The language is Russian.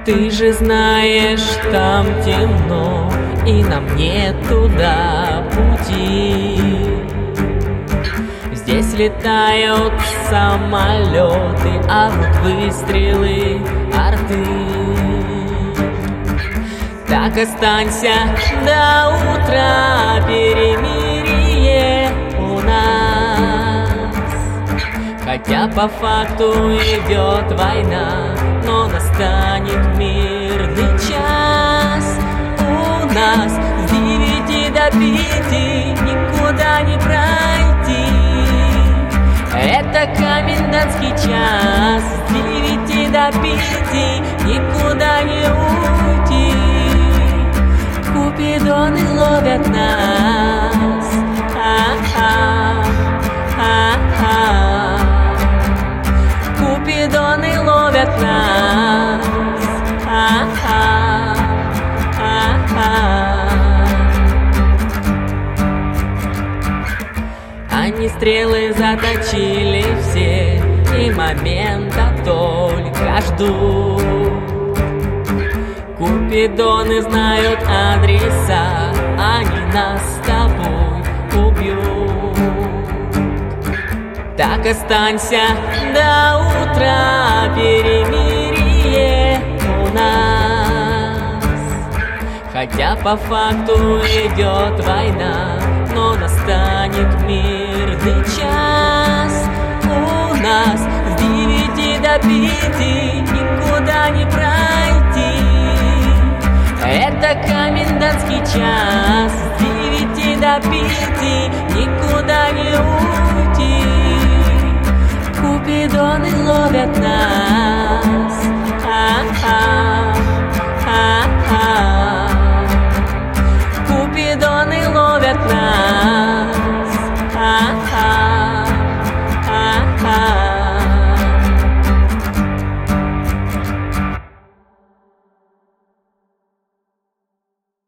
Ты же знаешь, там темно, и нам нет туда пути. Здесь летают самолеты, а вот выстрелы арты. Так останься до утра, перемирие у нас. Хотя по факту идет война, но настанет мирный час. У нас с 9 до 5 никуда не пройти. Это комендантский час, с 9 до 5 никуда не уйти. Купидоны ловят нас, Купидоны ловят нас, Они стрелы заточили все, и момента только ждут. Купидоны знают адреса, они нас с тобой убьют. Так останься до утра, перемирие у нас. Хотя по факту идет война, но настанет мирный час. У нас с 9 до 5 никуда не пройти. Это комендантский час, с 9 до 5 никуда не уйти. Купидоны ловят нас.